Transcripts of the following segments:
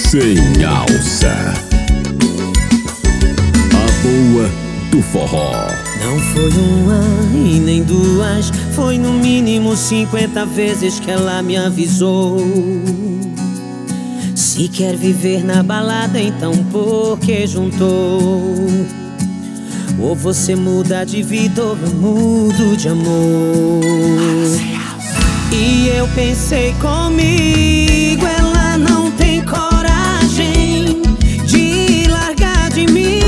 sem alça. A boa do forró. Não foi uma e nem duas, foi no mínimo 50 vezes que ela me avisou. Se quer viver na balada, então por que juntou? Ou você muda de vida ou eu mudo de amor. E eu pensei comigo, ela não tem coragem de largar de mim.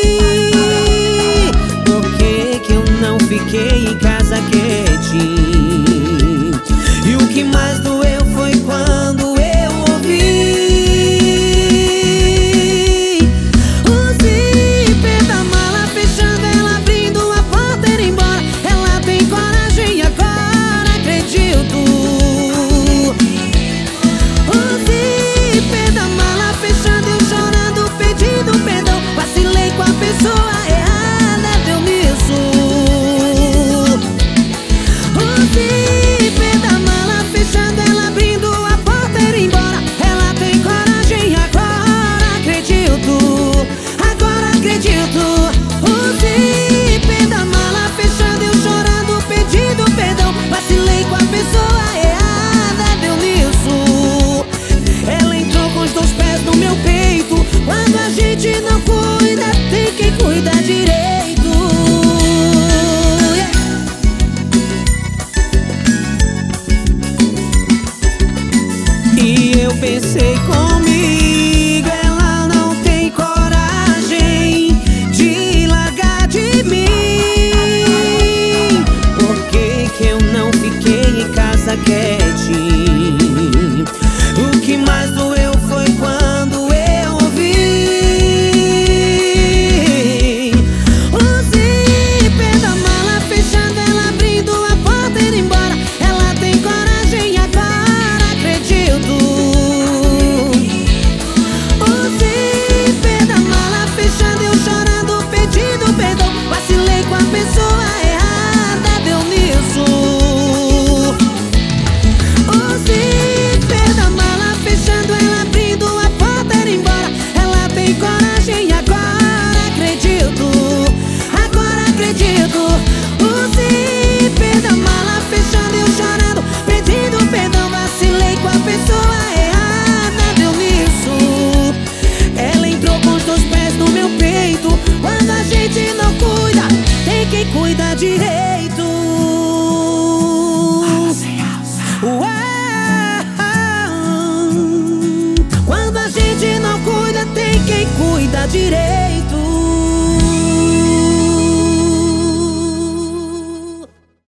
Por que que eu não fiquei em casa quietinho? E o que mais doeu foi quando eu ouvi o zíper da mala fechando, ela abrindo a porta e ir embora. Ela tem coragem agora, acredito. O zíper da mala fechando, eu chorando, pedindo perdão. Vacilei com a pessoa errada, deu nisso. O zíper da mala fechando, ela abrindo a porta e ir embora. Ela tem coragem agora, acredito. Agora acredito. O zíper da mala fechando, eu chorando, pedindo perdão. Vacilei com a pessoa errada, deu nisso. Ela entrou com os 2 pés no meu peito. Quando a gente não cuida, tem quem cuida direito. Yeah. E eu pensei comigo, ela não tem coragem de largar de mim. Por que que eu não fiquei em casa quietinho? O que mais doeu foi quando eu ouvi o zíper da mala fechando, ela abrindo a porta e ir embora. Ela tem coragem agora, acredito. O zíper da mala fechando, eu chorando, pedindo perdão. Vacilei com a pessoa errada, deu nisso. O zíper da mala fechando, ela abrindo a porta e ir embora. Ela tem coragem agora, acredito. Agora acredito. O zíper da mala fechando, eu chorando, pedindo perdão. Vacilei com a pessoa errada, deu nisso. Ela entrou com os 2 pés no meu peito. Quando a gente não cuida, tem quem cuida direito. Quando a gente não cuida, tem quem cuida direito.